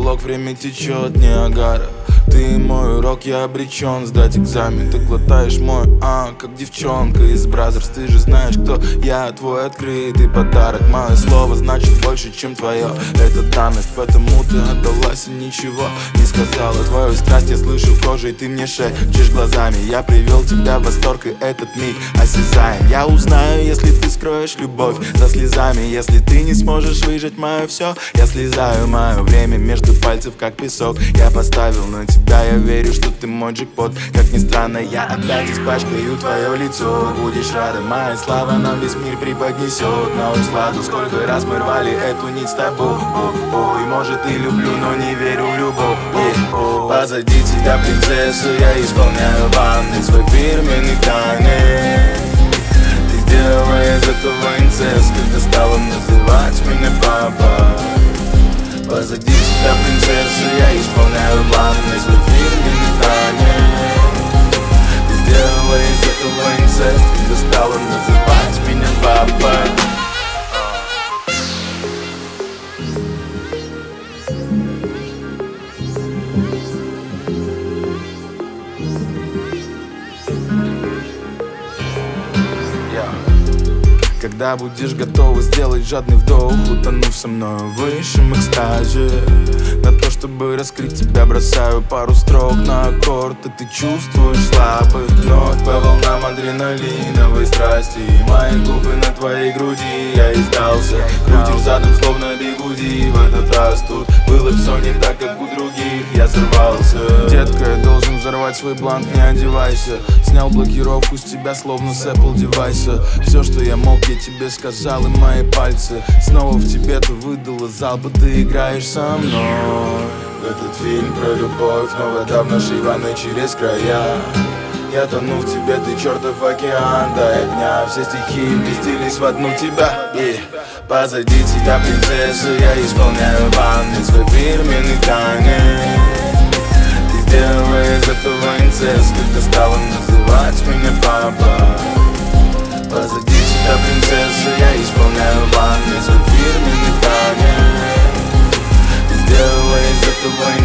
потолок, время течет, Ниагара. Ты мой урок, я обречен сдать экзамен. Ты глотаешь мой как девчонка из Бразерс. Ты же знаешь, кто я, твой открытый подарок. Мое слово значит больше, чем твое. Это данность, потому ты отдалась и ничего не сказала. Твою страсть я слышу кожей, ты мне шепчешь глазами. Я привел тебя в восторг, и этот миг осязаем. Я узнаю, если ты скроешь любовь за слезами. Если ты не сможешь выжать мое все, я слезаю. Мое время между пальцев, как песок. Я поставил на тебя, я верю, что ты мой джекпот. Как ни странно, я опять испачкаю твое лицо. Будешь рада, моя слава нам весь мир преподнесет на усладу. Сколько раз мы рвали эту нить с тобой. И может и люблю, но не верю в любовь. Позади тебя, принцесса, я исполняю ванны свой фирменный танец. Ты сделала из этого инцест, когда стала называть меня папа. Позади тебя, принцесса, я исполняю ванны свой фирменный танец. Ты сделала из этого инцест, когда стала называть меня папа. Когда будешь готова сделать жадный вдох, утонув со мной в высшем экстазе. На то, чтобы раскрыть тебя, бросаю пару строк на аккорд, и ты чувствуешь слабость вновь по волнам адреналиновой страсти. Мои губы на твоей груди, я издался. Крутишь задом, словно бигуди. В этот раз тут было все не так, как у других. Я сорвался. Детка, я должен взорвать свой бланк, не одевайся. Снял блокировку с тебя, словно с Apple девайса. Все, что я мог, я тебе сказал, и мои пальцы снова в тебе. Ты выдала залп, ты играешь со мной в этот фильм про любовь, но вода в нашей ванной через края. Я тону в тебе, ты чертов океан. До дня все стихи вместились в одну тебя. Позади тебя, принцесса, я исполняю ванны свой фирменный танец. Ты сделала из этого инцест, когда стала называть меня папа. Позади тебя, принцесса, я исполняю ванны свой фирменный танец. Ты сделала из этого